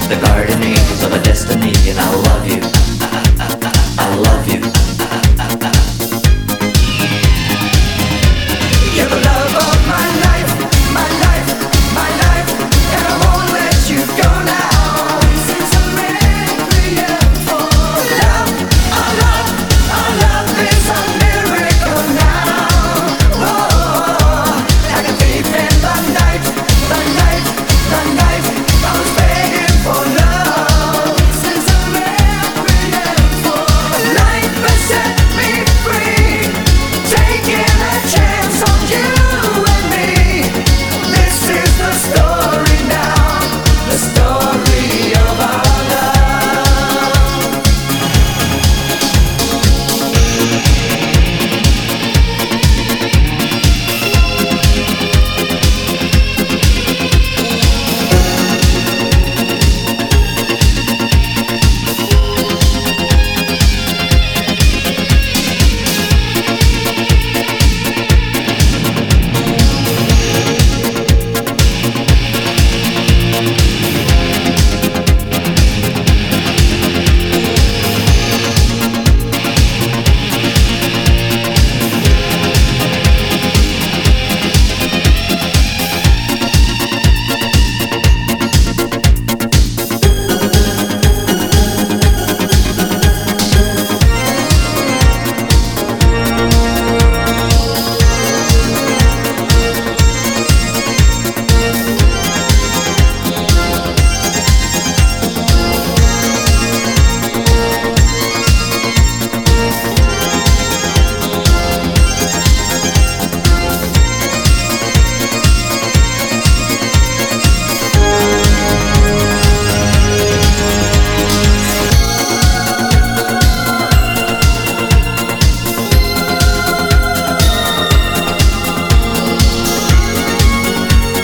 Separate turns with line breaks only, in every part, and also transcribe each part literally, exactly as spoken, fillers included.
the guardian angels of a destiny, and I love you. I love you. You're the love of my life, my life, my life, and I won't let you go now. This is a requiem for love. Our love, our love is a miracle now. Oh, like a thief in the night, the night, the night. I was begging for love. This is a requiem for life has set me free, taking a chance on you and me. This is the story now, the story of our love.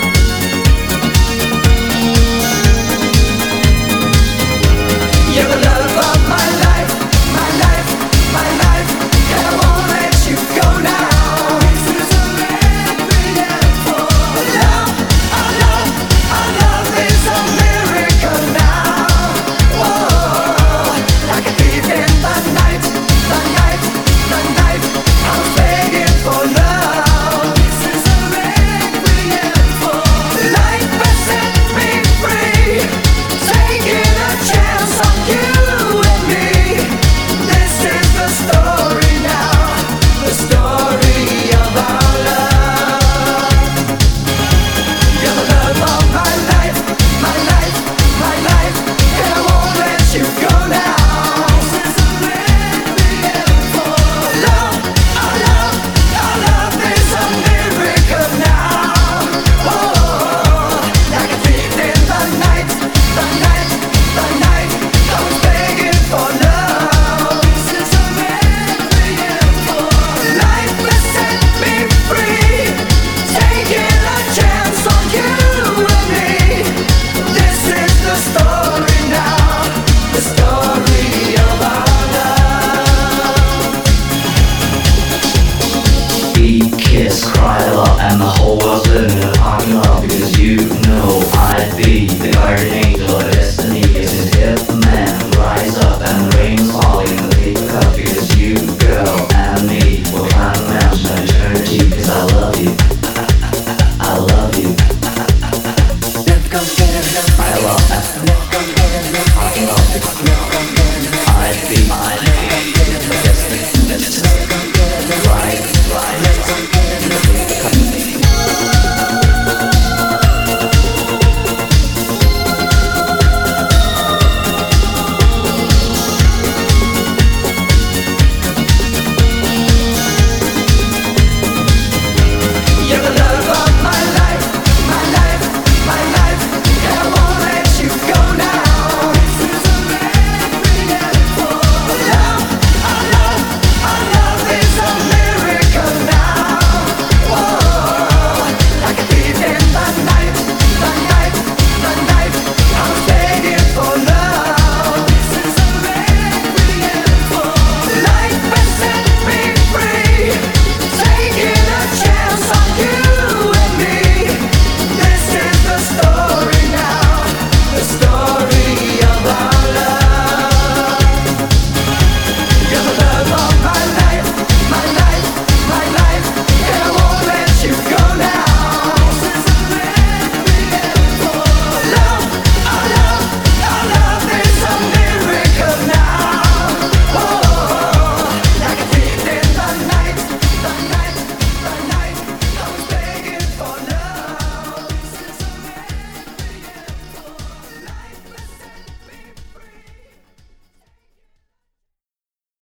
You're the